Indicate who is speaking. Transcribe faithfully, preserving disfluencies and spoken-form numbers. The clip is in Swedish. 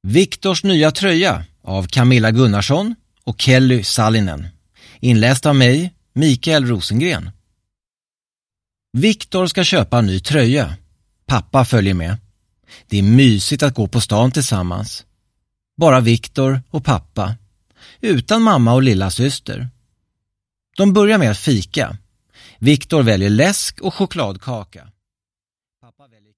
Speaker 1: Viktors nya tröja av Camilla Gunnarsson och Kelly Sallinen. Inläst av mig, Mikael Rosengren. Viktor ska köpa en ny tröja. Pappa följer med. Det är mysigt att gå på stan tillsammans. Bara Viktor och pappa. Utan mamma och lilla syster. De börjar med att fika. Viktor väljer läsk och chokladkaka. Pappa väljer